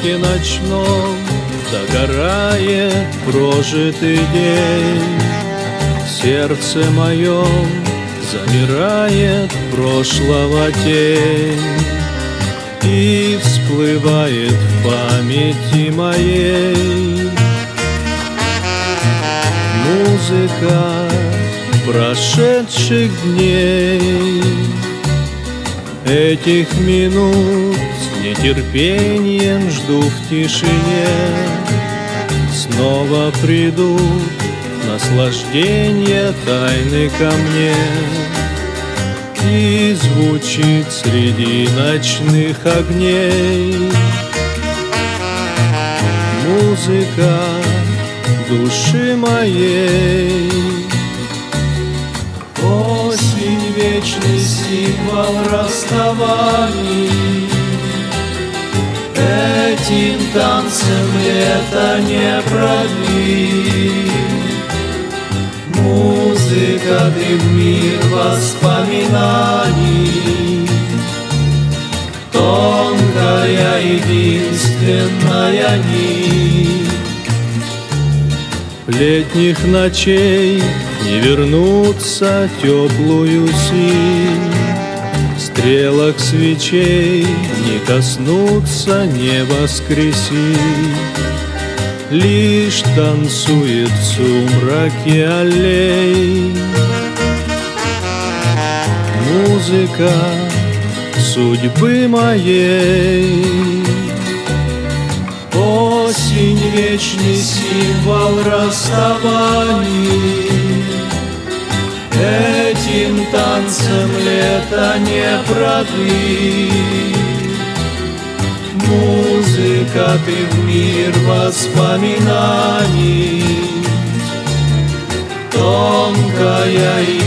воздухе ночном догорает прожитый день. В сердце моем замирает прошлого тень, и всплывает в памяти моей музыка прошедших дней. Этих минут с нетерпением жду в тишине. Снова придут наслаждения тайны ко мне, и звучит среди ночных огней музыка души моей. Осень — вечный символ расставаний, этим танцем лето не продлить. Музыка, ты в мир воспоминаний, тонкая единственная нить. Летних ночей не вернуться теплую синь, стрелок свечей не коснуться, не воскресить. Лишь танцует в сумраке аллей музыка судьбы моей. Осень — вечный символ расставаний, этим танцем лето не продлить. Музыка, ты в мир воспоминаний, тонкая